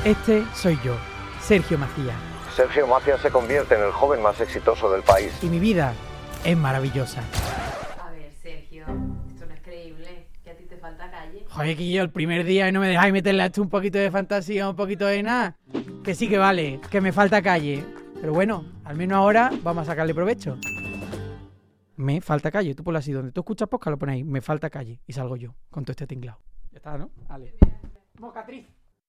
Este soy yo, Sergio Macías. Sergio Macías se convierte en el joven más exitoso del país. Y mi vida es maravillosa. A ver, Sergio, esto no es creíble, que a ti te falta calle. Joder, que yo el primer día y no me dejáis meterle a esto un poquito de fantasía, un poquito de nada. Que sí que vale, que me falta calle. Pero bueno, al menos ahora vamos a sacarle provecho. Me falta calle, tú ponlo así, donde tú escuchas podcast lo ponéis, me falta calle, y salgo yo, con todo este tinglado. Ya está, ¿no? Vale. Mocatriz.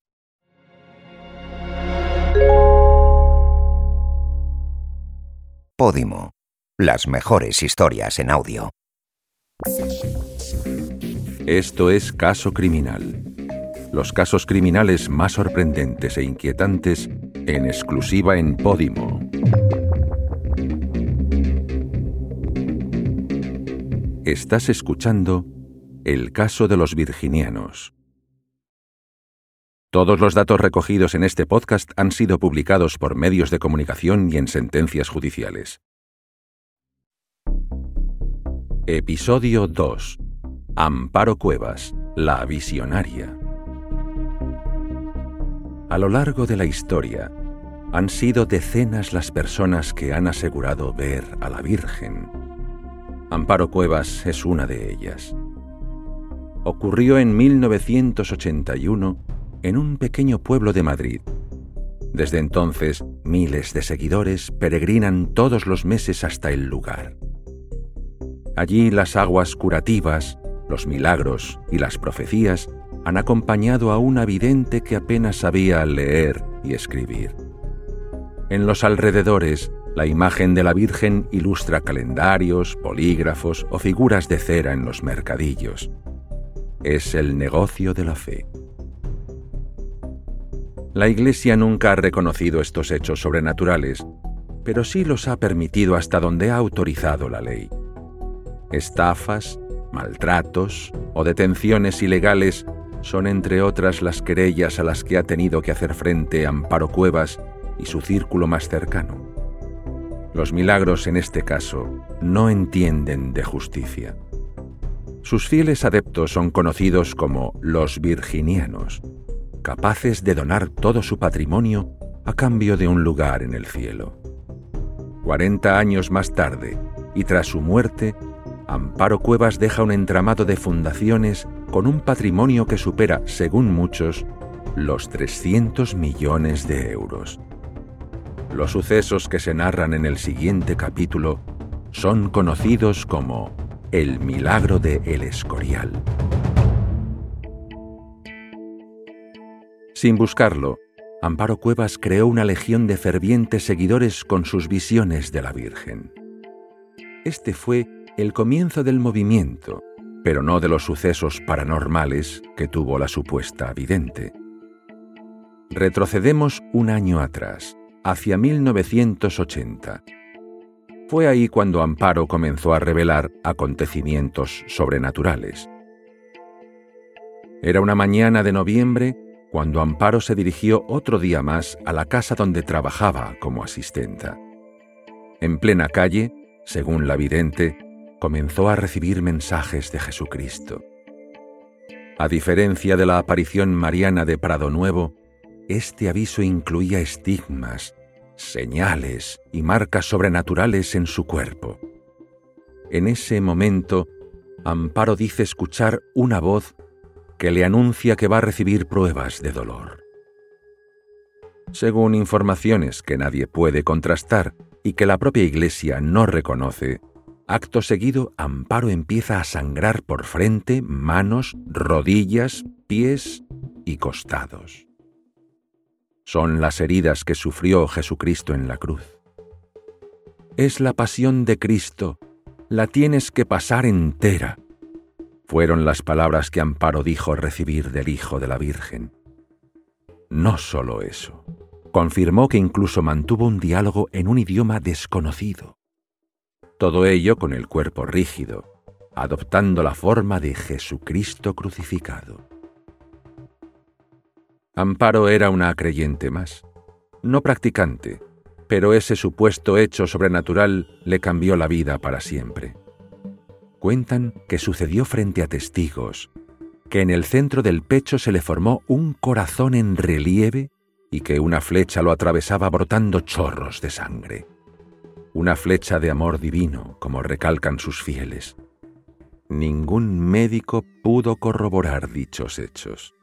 Podimo, las mejores historias en audio. Esto es Caso Criminal. Los casos criminales más sorprendentes e inquietantes en exclusiva en Podimo. Estás escuchando El caso de los virginianos. Todos los datos recogidos en este podcast han sido publicados por medios de comunicación y en sentencias judiciales. Episodio 2. Amparo Cuevas, la visionaria. A lo largo de la historia, han sido decenas las personas que han asegurado ver a la Virgen. Amparo Cuevas es una de ellas. Ocurrió en 1981 en un pequeño pueblo de Madrid. Desde entonces, miles de seguidores peregrinan todos los meses hasta el lugar. Allí las aguas curativas, los milagros y las profecías han acompañado a una vidente que apenas sabía leer y escribir. En los alrededores, la imagen de la Virgen ilustra calendarios, bolígrafos o figuras de cera en los mercadillos. Es el negocio de la fe. La Iglesia nunca ha reconocido estos hechos sobrenaturales, pero sí los ha permitido hasta donde ha autorizado la ley. Estafas, maltratos o detenciones ilegales son entre otras las querellas a las que ha tenido que hacer frente Amparo Cuevas y su círculo más cercano. Los milagros en este caso no entienden de justicia. Sus fieles adeptos son conocidos como los virginianos, capaces de donar todo su patrimonio a cambio de un lugar en el cielo. 40 años más tarde, y tras su muerte, Amparo Cuevas deja un entramado de fundaciones con un patrimonio que supera, según muchos, los 300 millones de euros. Los sucesos que se narran en el siguiente capítulo son conocidos como el milagro de El Escorial. Sin buscarlo, Amparo Cuevas creó una legión de fervientes seguidores con sus visiones de la Virgen. Este fue el comienzo del movimiento, pero no de los sucesos paranormales que tuvo la supuesta vidente. Retrocedemos un año atrás, hacia 1980. Fue ahí cuando Amparo comenzó a revelar acontecimientos sobrenaturales. Era una mañana de noviembre cuando Amparo se dirigió otro día más a la casa donde trabajaba como asistenta. En plena calle, según la vidente, comenzó a recibir mensajes de Jesucristo. A diferencia de la aparición mariana de Prado Nuevo, este aviso incluía estigmas, señales y marcas sobrenaturales en su cuerpo. En ese momento, Amparo dice escuchar una voz que le anuncia que va a recibir pruebas de dolor. Según informaciones que nadie puede contrastar y que la propia Iglesia no reconoce, acto seguido Amparo empieza a sangrar por frente, manos, rodillas, pies y costados. Son las heridas que sufrió Jesucristo en la cruz. Es la pasión de Cristo, la tienes que pasar entera. Fueron las palabras que Amparo dijo recibir del Hijo de la Virgen. No solo eso, confirmó que incluso mantuvo un diálogo en un idioma desconocido. Todo ello con el cuerpo rígido, adoptando la forma de Jesucristo crucificado. Amparo era una creyente más, no practicante, pero ese supuesto hecho sobrenatural le cambió la vida para siempre. Cuentan que sucedió frente a testigos, que en el centro del pecho se le formó un corazón en relieve y que una flecha lo atravesaba brotando chorros de sangre. Una flecha de amor divino, como recalcan sus fieles. Ningún médico pudo corroborar dichos hechos.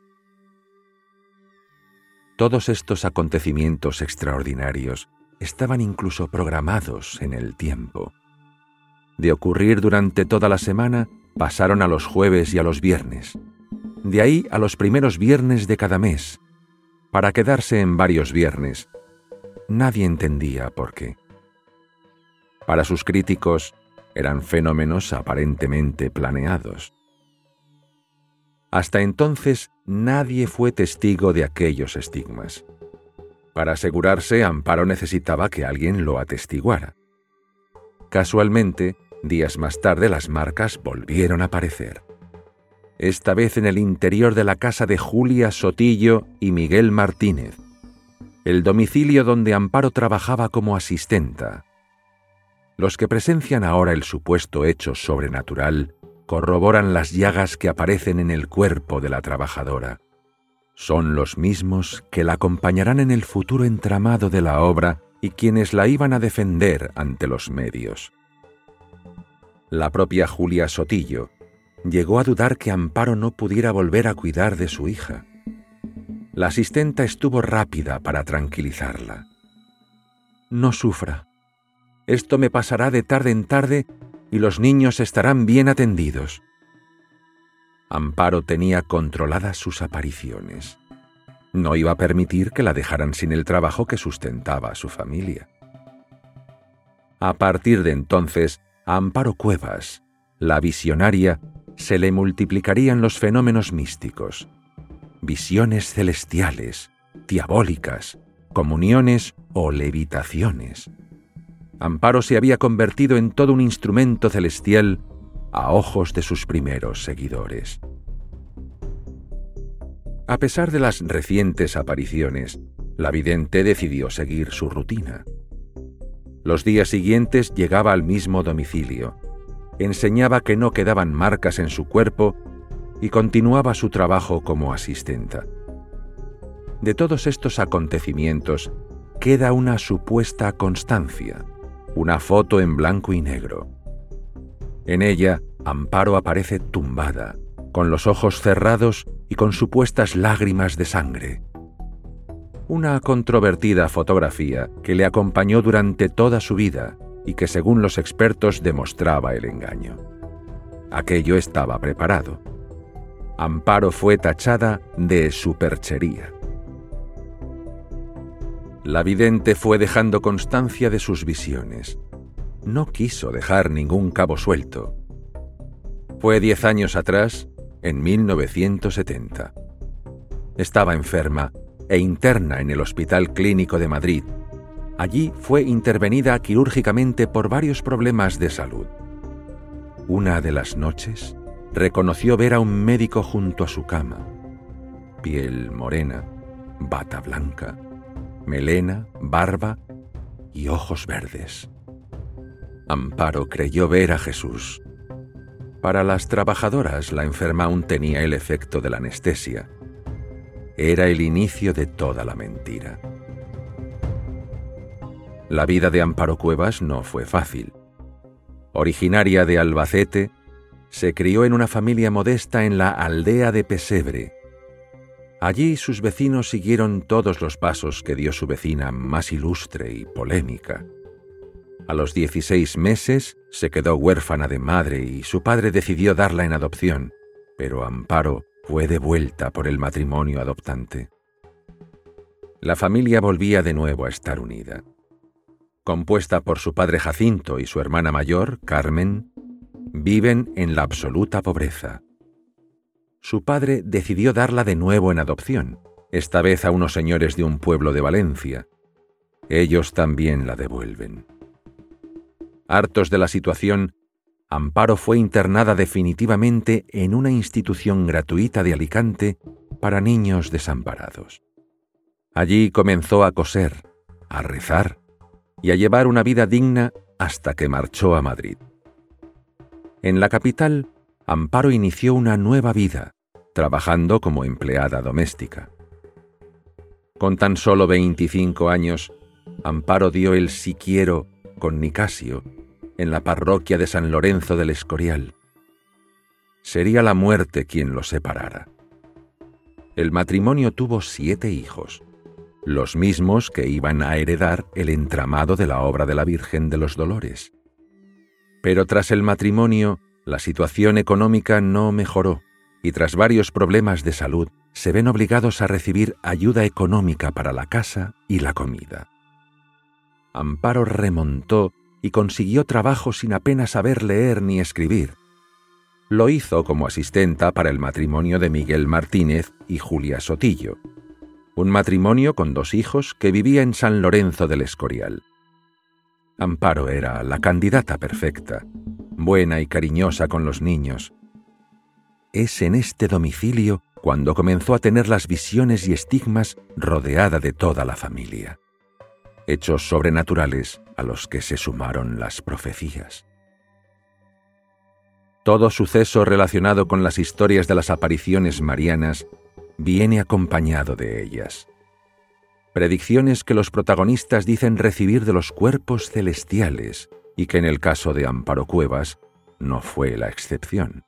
Todos estos acontecimientos extraordinarios estaban incluso programados en el tiempo. De ocurrir durante toda la semana, pasaron a los jueves y a los viernes. De ahí a los primeros viernes de cada mes, para quedarse en varios viernes. Nadie entendía por qué. Para sus críticos, eran fenómenos aparentemente planeados. Hasta entonces, nadie fue testigo de aquellos estigmas. Para asegurarse, Amparo necesitaba que alguien lo atestiguara. Casualmente, días más tarde las marcas volvieron a aparecer. Esta vez en el interior de la casa de Julia Sotillo y Miguel Martínez, el domicilio donde Amparo trabajaba como asistenta. Los que presencian ahora el supuesto hecho sobrenatural corroboran las llagas que aparecen en el cuerpo de la trabajadora. Son los mismos que la acompañarán en el futuro entramado de la obra y quienes la iban a defender ante los medios. La propia Julia Sotillo llegó a dudar que Amparo no pudiera volver a cuidar de su hija. La asistenta estuvo rápida para tranquilizarla. «No sufra. Esto me pasará de tarde en tarde y los niños estarán bien atendidos». Amparo tenía controladas sus apariciones. No iba a permitir que la dejaran sin el trabajo que sustentaba a su familia. A partir de entonces, a Amparo Cuevas, la visionaria, se le multiplicarían los fenómenos místicos, visiones celestiales, diabólicas, comuniones o levitaciones. Amparo se había convertido en todo un instrumento celestial a ojos de sus primeros seguidores. A pesar de las recientes apariciones, la vidente decidió seguir su rutina. Los días siguientes llegaba al mismo domicilio, enseñaba que no quedaban marcas en su cuerpo y continuaba su trabajo como asistenta. De todos estos acontecimientos queda una supuesta constancia, una foto en blanco y negro. En ella, Amparo aparece tumbada, con los ojos cerrados y con supuestas lágrimas de sangre. Una controvertida fotografía que le acompañó durante toda su vida y que, según los expertos, demostraba el engaño. Aquello estaba preparado. Amparo fue tachada de superchería. La vidente fue dejando constancia de sus visiones. No quiso dejar ningún cabo suelto. Fue 10 años atrás, en 1970. Estaba enferma e interna en el Hospital Clínico de Madrid. Allí fue intervenida quirúrgicamente por varios problemas de salud. Una de las noches, reconoció ver a un médico junto a su cama. Piel morena, bata blanca, melena, barba y ojos verdes. Amparo creyó ver a Jesús. Para las trabajadoras, la enferma aún tenía el efecto de la anestesia. Era el inicio de toda la mentira. La vida de Amparo Cuevas no fue fácil. Originaria de Albacete, se crió en una familia modesta en la aldea de Pesebre. Allí sus vecinos siguieron todos los pasos que dio su vecina más ilustre y polémica. A los 16 meses se quedó huérfana de madre y su padre decidió darla en adopción, pero Amparo fue devuelta por el matrimonio adoptante. La familia volvía de nuevo a estar unida. Compuesta por su padre Jacinto y su hermana mayor, Carmen, viven en la absoluta pobreza. Su padre decidió darla de nuevo en adopción, esta vez a unos señores de un pueblo de Valencia. Ellos también la devuelven. Hartos de la situación, Amparo fue internada definitivamente en una institución gratuita de Alicante para niños desamparados. Allí comenzó a coser, a rezar y a llevar una vida digna hasta que marchó a Madrid. En la capital, Amparo inició una nueva vida, trabajando como empleada doméstica. Con tan solo 25 años, Amparo dio el sí quiero con Nicasio en la parroquia de San Lorenzo del Escorial. Sería la muerte quien los separara. El matrimonio tuvo 7 hijos, los mismos que iban a heredar el entramado de la obra de la Virgen de los Dolores. Pero tras el matrimonio, la situación económica no mejoró y tras varios problemas de salud se ven obligados a recibir ayuda económica para la casa y la comida. Amparo remontó y consiguió trabajo sin apenas saber leer ni escribir. Lo hizo como asistenta para el matrimonio de Miguel Martínez y Julia Sotillo, un matrimonio con 2 hijos que vivía en San Lorenzo del Escorial. Amparo era la candidata perfecta, buena y cariñosa con los niños. Es en este domicilio cuando comenzó a tener las visiones y estigmas rodeada de toda la familia. Hechos sobrenaturales a los que se sumaron las profecías. Todo suceso relacionado con las historias de las apariciones marianas viene acompañado de ellas. Predicciones que los protagonistas dicen recibir de los cuerpos celestiales y que en el caso de Amparo Cuevas no fue la excepción.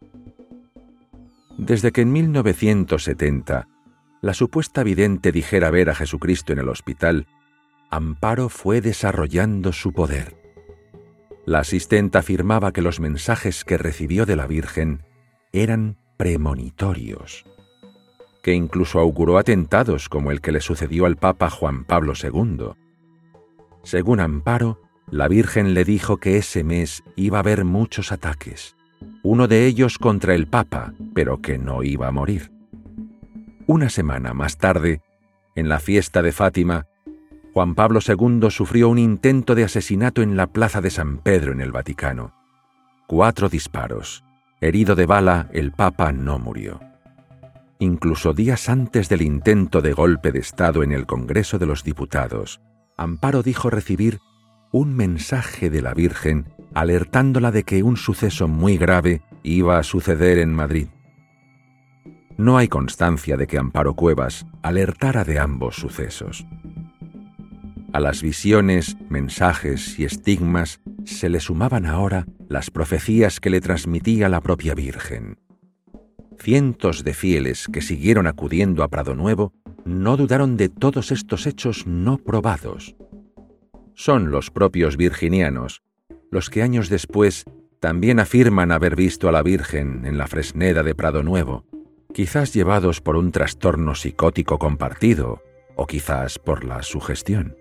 Desde que en 1970 la supuesta vidente dijera ver a Jesucristo en el hospital, Amparo fue desarrollando su poder. La asistenta afirmaba que los mensajes que recibió de la Virgen eran premonitorios, que incluso auguró atentados como el que le sucedió al Papa Juan Pablo II. Según Amparo, la Virgen le dijo que ese mes iba a haber muchos ataques, uno de ellos contra el Papa, pero que no iba a morir. Una semana más tarde, en la fiesta de Fátima, Juan Pablo II sufrió un intento de asesinato en la plaza de San Pedro en el Vaticano. 4 disparos. Herido de bala, el Papa no murió. Incluso días antes del intento de golpe de Estado en el Congreso de los Diputados, Amparo dijo recibir un mensaje de la Virgen alertándola de que un suceso muy grave iba a suceder en Madrid. No hay constancia de que Amparo Cuevas alertara de ambos sucesos. A las visiones, mensajes y estigmas se le sumaban ahora las profecías que le transmitía la propia Virgen. Cientos de fieles que siguieron acudiendo a Prado Nuevo no dudaron de todos estos hechos no probados. Son los propios virginianos los que años después también afirman haber visto a la Virgen en la Fresneda de Prado Nuevo, quizás llevados por un trastorno psicótico compartido o quizás por la sugestión.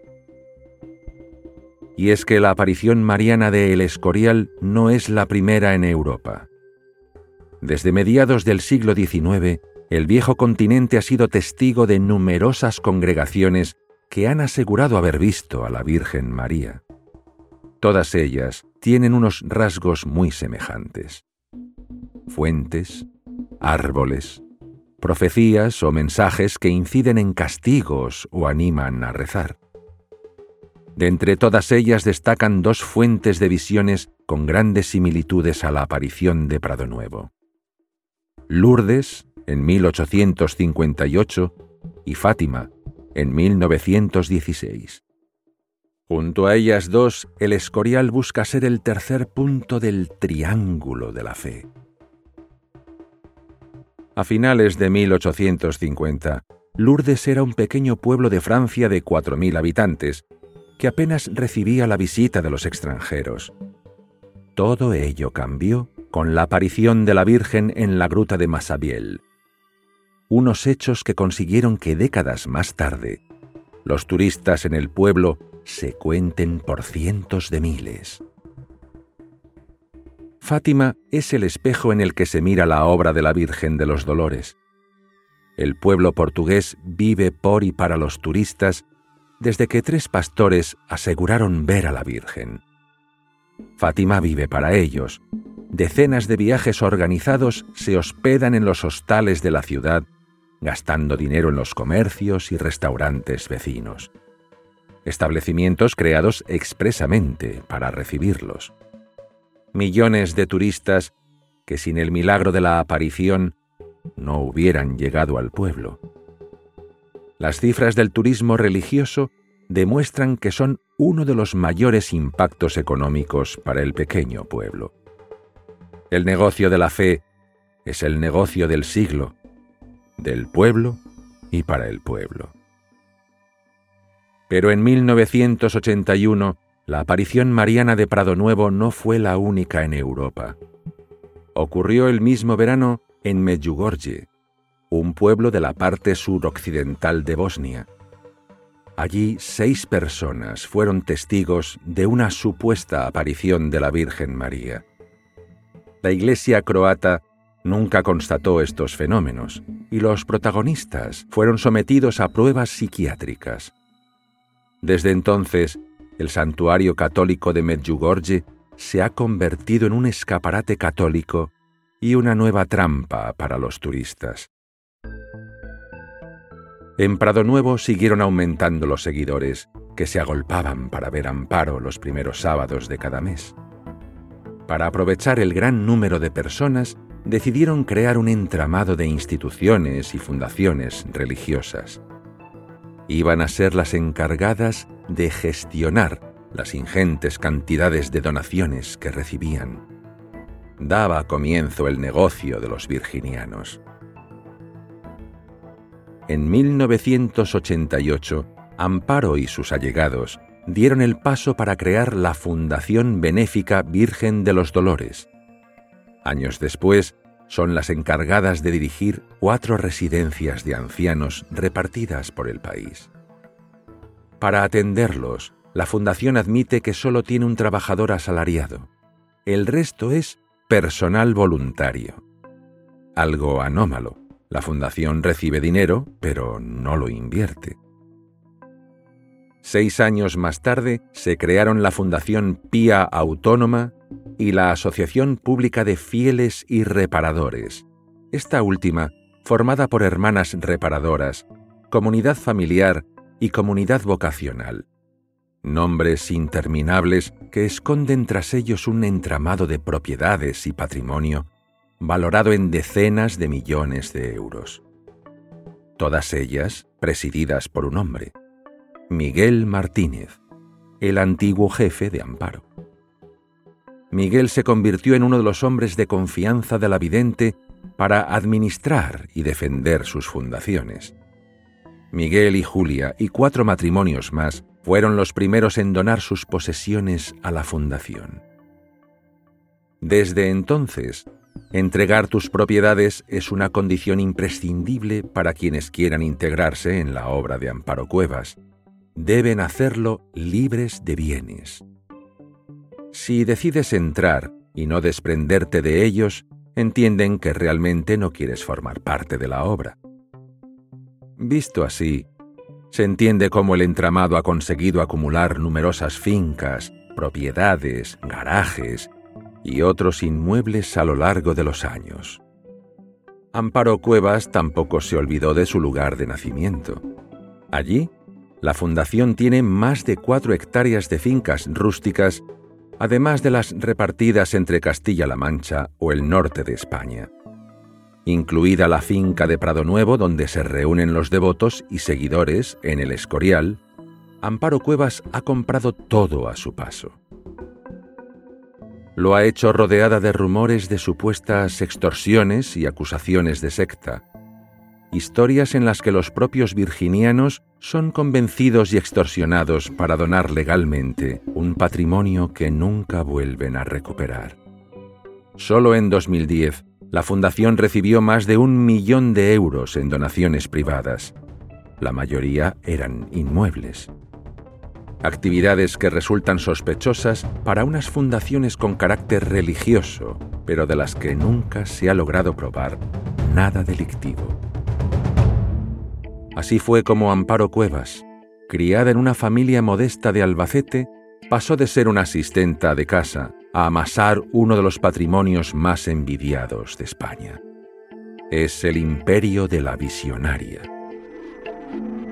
Y es que la aparición mariana de El Escorial no es la primera en Europa. Desde mediados del siglo XIX, el viejo continente ha sido testigo de numerosas congregaciones que han asegurado haber visto a la Virgen María. Todas ellas tienen unos rasgos muy semejantes. Fuentes, árboles, profecías o mensajes que inciden en castigos o animan a rezar. De entre todas ellas destacan 2 fuentes de visiones con grandes similitudes a la aparición de Prado Nuevo. Lourdes, en 1858, y Fátima, en 1916. Junto a ellas 2, El Escorial busca ser el tercer punto del triángulo de la fe. A finales de 1850, Lourdes era un pequeño pueblo de Francia de 4.000 habitantes, que apenas recibía la visita de los extranjeros. Todo ello cambió con la aparición de la Virgen en la gruta de Massabielle. Unos hechos que consiguieron que décadas más tarde, los turistas en el pueblo se cuenten por cientos de miles. Fátima es el espejo en el que se mira la obra de la Virgen de los Dolores. El pueblo portugués vive por y para los turistas desde que 3 pastores aseguraron ver a la Virgen. Fátima vive para ellos. Decenas de viajes organizados se hospedan en los hostales de la ciudad, gastando dinero en los comercios y restaurantes vecinos. Establecimientos creados expresamente para recibirlos. Millones de turistas que sin el milagro de la aparición no hubieran llegado al pueblo. las cifras del turismo religioso demuestran que son uno de los mayores impactos económicos para el pequeño pueblo. El negocio de la fe es el negocio del siglo, del pueblo y para el pueblo. Pero en 1981, la aparición mariana de Prado Nuevo no fue la única en Europa. Ocurrió el mismo verano en Medjugorje, un pueblo de la parte suroccidental de Bosnia. Allí 6 personas fueron testigos de una supuesta aparición de la Virgen María. La Iglesia croata nunca constató estos fenómenos y los protagonistas fueron sometidos a pruebas psiquiátricas. Desde entonces, el santuario católico de Medjugorje se ha convertido en un escaparate católico y una nueva trampa para los turistas. En Prado Nuevo siguieron aumentando los seguidores, que se agolpaban para ver Amparo los primeros sábados de cada mes. Para aprovechar el gran número de personas, decidieron crear un entramado de instituciones y fundaciones religiosas. Iban a ser las encargadas de gestionar las ingentes cantidades de donaciones que recibían. Daba comienzo el negocio de los virginianos. En 1988, Amparo y sus allegados dieron el paso para crear la Fundación Benéfica Virgen de los Dolores. Años después, son las encargadas de dirigir 4 residencias de ancianos repartidas por el país. Para atenderlos, la fundación admite que solo tiene un trabajador asalariado. El resto es personal voluntario. Algo anómalo. La fundación recibe dinero, pero no lo invierte. 6 años más tarde se crearon la Fundación Pía Autónoma y la Asociación Pública de Fieles y Reparadores, esta última formada por hermanas reparadoras, comunidad familiar y comunidad vocacional. Nombres interminables que esconden tras ellos un entramado de propiedades y patrimonio valorado en decenas de millones de euros. Todas ellas presididas por un hombre, Miguel Martínez, el antiguo jefe de Amparo. Miguel se convirtió en uno de los hombres de confianza de la vidente para administrar y defender sus fundaciones. Miguel y Julia y 4 matrimonios más fueron los primeros en donar sus posesiones a la fundación. Desde entonces, entregar tus propiedades es una condición imprescindible para quienes quieran integrarse en la obra de Amparo Cuevas. Deben hacerlo libres de bienes. Si decides entrar y no desprenderte de ellos, entienden que realmente no quieres formar parte de la obra. Visto así, se entiende cómo el entramado ha conseguido acumular numerosas fincas, propiedades, garajes y otros inmuebles a lo largo de los años. Amparo Cuevas tampoco se olvidó de su lugar de nacimiento. Allí, la fundación tiene más de 4 hectáreas de fincas rústicas, además de las repartidas entre Castilla-La Mancha o el norte de España, incluida la finca de Prado Nuevo donde se reúnen los devotos y seguidores en el Escorial. Amparo Cuevas ha comprado todo a su paso. Lo ha hecho rodeada de rumores de supuestas extorsiones y acusaciones de secta, historias en las que los propios virginianos son convencidos y extorsionados para donar legalmente un patrimonio que nunca vuelven a recuperar. Solo en 2010, la fundación recibió más de 1 millón de euros en donaciones privadas. La mayoría eran inmuebles. Actividades que resultan sospechosas para unas fundaciones con carácter religioso, pero de las que nunca se ha logrado probar nada delictivo. Así fue como Amparo Cuevas, criada en una familia modesta de Albacete, pasó de ser una asistenta de casa a amasar uno de los patrimonios más envidiados de España. Es el imperio de la visionaria.